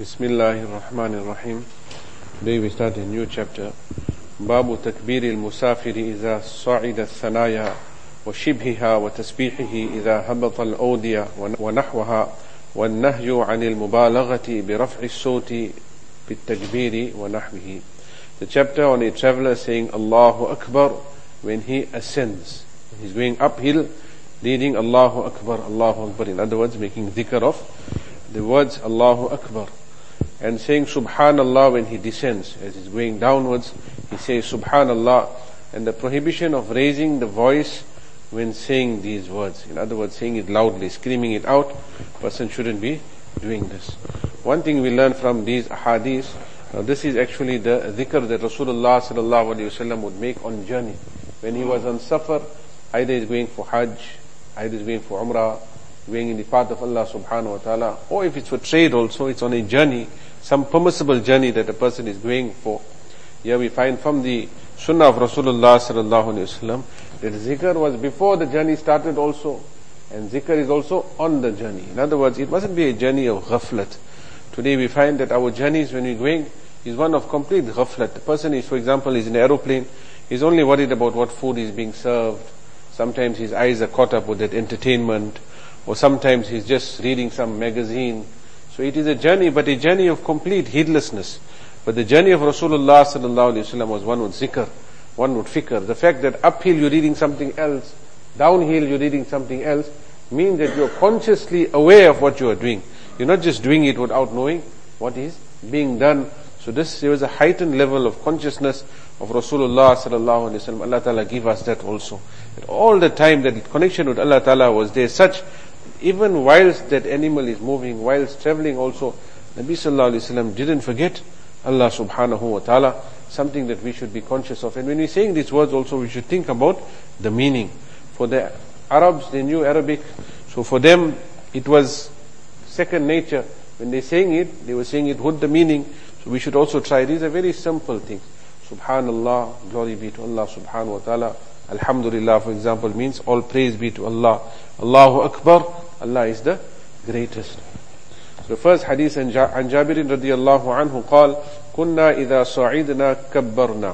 Bismillahir Rahmanir Rahim. Today we start a new chapter. Babu takbir al-musafiri idha sa'ida al-thanaya wa shibhiha wa tasbihihi idha habata al-awdiya wa nahwaha wa nahyu 'an al-mubalaghati bi raf'i as-sawti bit-takbiri wa nahwihi. The chapter on a traveler saying Allahu Akbar when he ascends. He's going uphill, reading Allahu Akbar, Allahu Akbar. In other words, making dhikr of the words Allahu Akbar. And saying Subhanallah when he descends. As he's going downwards, he says Subhanallah. And the prohibition of raising the voice when saying these words. In other words, saying it loudly, screaming it out. Person shouldn't be doing this. One thing we learn from these ahadith, now this is actually the dhikr that Rasulullah sallallahu alaihi wasallam would make on journey. When he was on safar, either he's going for Hajj, either he's going for Umrah, going in the path of Allah subhanahu wa ta'ala, or if it's for trade also, it's on a journey, some permissible journey that a person is going for. Here we find from the sunnah of Rasulullah sallallahu alaihi wasallam that zikr was before the journey started also, and zikr is also on the journey. In other words, it mustn't be a journey of ghaflat. Today we find that our journeys when we're going is one of complete ghaflat. The person is, for example, is in an aeroplane, he's only worried about what food is being served. Sometimes his eyes are caught up with that entertainment, or sometimes he's just reading some magazine. So it is a journey, but a journey of complete heedlessness. But the journey of Rasulullah sallallahu alaihi wasallam was one with zikr, one with fikr. The fact that uphill you're reading something else, downhill you're reading something else, means that you're consciously aware of what you are doing. You're not just doing it without knowing what is being done. So there was a heightened level of consciousness of Rasulullah sallallahu alaihi wasallam. Allah Ta'ala give us that also. That all the time that connection with Allah Ta'ala was there, such even whilst that animal is moving, whilst traveling also, Nabi sallallahu alaihi wasallam didn't forget Allah subhanahu wa ta'ala, something that we should be conscious of. And when we're saying these words also, we should think about the meaning. For the Arabs, they knew Arabic, so for them it was second nature. When they're saying it, they were saying it with the meaning. So we should also try. These are very simple things. Subhanallah, glory be to Allah subhanahu wa ta'ala. Alhamdulillah, for example, means all praise be to Allah. Allahu Akbar, Allah is the greatest. So the first hadith an Jabir radiyallahu anhu قال كنا إذا صعدنا كبرنا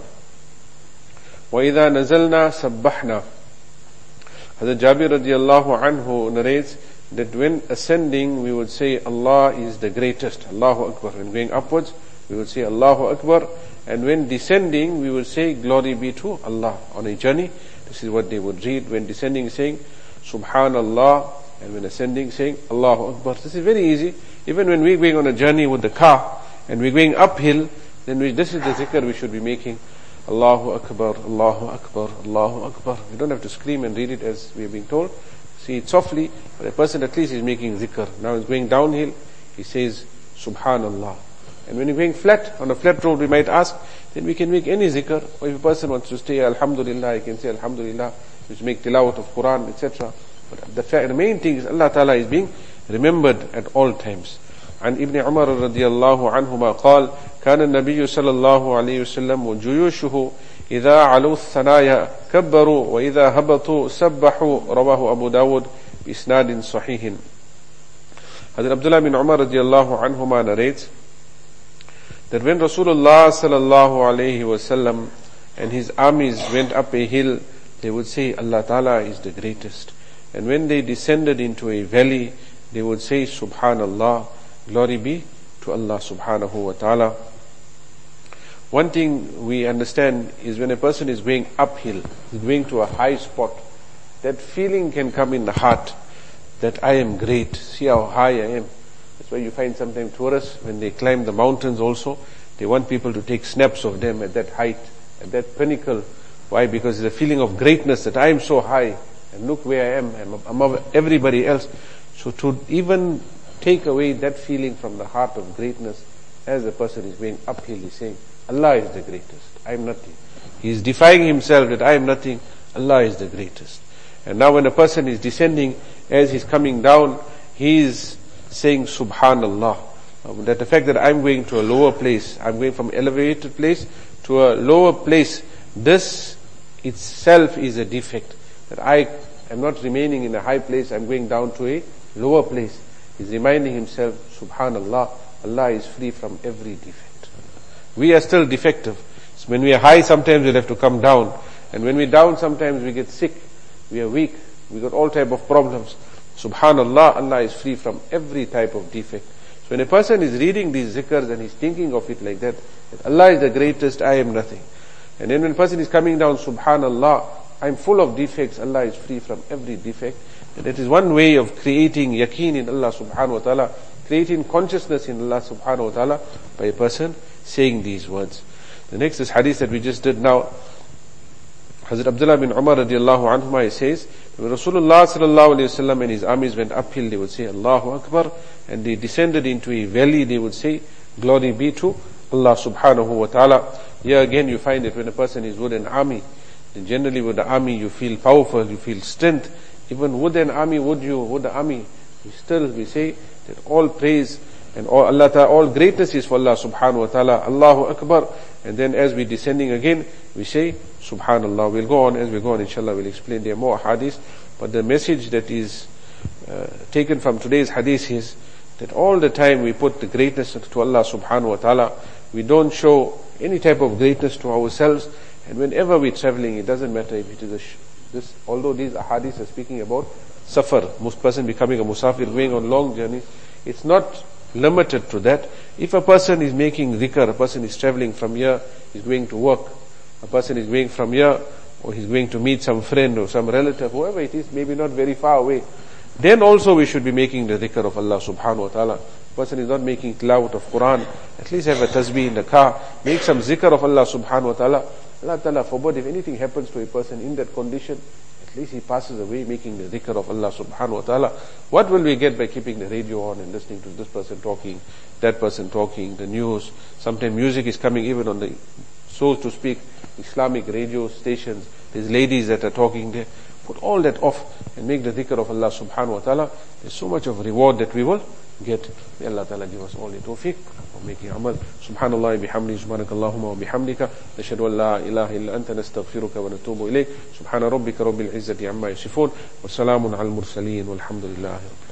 وإذا نزلنا سبحنا. Hazrat Jabir radiyallahu anhu narrates that when ascending we would say Allah is the greatest, Allahu Akbar. When going upwards we would say Allahu Akbar, and when descending we would say glory be to Allah. On a journey, this is what they would read. When descending, saying Subhanallah, and when ascending, saying Allahu Akbar. This is very easy. Even when we're going on a journey with the car and we're going uphill, then this is the zikr we should be making. Allahu Akbar, Allahu Akbar, Allahu Akbar. We don't have to scream and read it as we are being told. See it softly, but a person at least is making zikr. Now he's going downhill, he says Subhanallah. And when you're going flat, on a flat road, we might ask, then we can make any zikr. Or if a person wants to say Alhamdulillah, he can say Alhamdulillah, which make tilawat of Quran, etc. But the main thing is Allah Ta'ala is being remembered at all times. And Ibn Umar radiyallahu anhuma قال كان النبي صلى الله عليه وسلم وجيوشه إذا علوا الثنايا كبروا وإذا هبطوا سبحوا. رواه أبو داود بإسناد صحيح. Hazrat Abdullah bin Umar radiyallahu anhuma narrates that when Rasulullah sallallahu alayhi wasallam and his armies went up a hill, they would say Allah Ta'ala is the greatest. And when they descended into a valley, they would say Subhanallah, glory be to Allah subhanahu wa ta'ala. One thing we understand is when a person is going uphill, he's going to a high spot, that feeling can come in the heart that I am great, see how high I am. That's why you find sometimes tourists, when they climb the mountains also, they want people to take snaps of them at that height, at that pinnacle. Why? Because it's a feeling of greatness that I am so high, and look where I am, I'm above everybody else. So to even take away that feeling from the heart of greatness, as a person is going uphill, he's saying, Allah is the greatest, I am nothing. He is defying himself that I am nothing, Allah is the greatest. And now when a person is descending, as he's coming down, he is saying Subhanallah. That the fact that I'm going to a lower place, I'm going from elevated place to a lower place, this itself is a defect. That I am not remaining in a high place, I'm going down to a lower place. He's reminding himself, Subhanallah, Allah is free from every defect. We are still defective. So when we are high, sometimes we'll have to come down. And when we're down, sometimes we get sick. We are weak. We got all type of problems. Subhanallah, Allah is free from every type of defect. So when a person is reading these zikrs and he's thinking of it like that Allah is the greatest, I am nothing. And then when a person is coming down, Subhanallah, I'm full of defects, Allah is free from every defect. And that is one way of creating yaqeen in Allah subhanahu wa ta'ala, creating consciousness in Allah subhanahu wa ta'ala by a person saying these words. The next is hadith that we just did now. Hazrat Abdullah bin Umar radiallahu anhuma, he says, when Rasulullah sallallahu alayhi wa sallam and his armies went uphill, they would say, Allahu Akbar, and they descended into a valley, they would say, glory be to Allah subhanahu wa ta'ala. Here again you find that when a person is with an army, then generally with the army you feel powerful, you feel strength. Even with an army, with the army, we say that all praise and all Allah Ta'ala, all greatness is for Allah subhanahu wa ta'ala, Allahu Akbar. And then as we descending again, we say, Subhanallah. We'll go on, as we go on, inshallah, we'll explain there more hadith. But the message that is taken from today's hadith is that all the time we put the greatness to Allah subhanahu wa ta'ala. We don't show any type of greatness to ourselves. And whenever we're traveling, it doesn't matter if it is although these hadiths are speaking about safar, most person becoming a musafir, going on long journeys, it's not limited to that. If a person is making dhikr, a person is traveling from here, he's going to work, a person is going from here, or he's going to meet some friend or some relative, whoever it is, maybe not very far away, then also we should be making the dhikr of Allah subhanahu wa ta'ala. Person is not making tilawat of Quran, at least have a tasbih in the car, make some zikr of Allah subhanahu wa ta'ala. Allah Ta'ala forbid, if anything happens to a person in that condition, at least he passes away making the dhikr of Allah subhanahu wa ta'ala. What will we get by keeping the radio on and listening to this person talking, that person talking, the news? Sometimes music is coming even on the, so to speak, Islamic radio stations. There's ladies that are talking there. Put all that off and make the dhikr of Allah subhanahu wa ta'ala. There's so much of reward that we will get. May Allah Ta'ala give us all the tawfiq of making amal. Subhanallah bihamdi, subhanakallahumma wa bihamdika, nashhadu an la ilaha illa anta, nastaghfiruka wa natubu ilayk. Subhana rabbika rabbil izzati amma yasifun, wa salamun al mursaleen, walhamdulillahi rabbil alamin.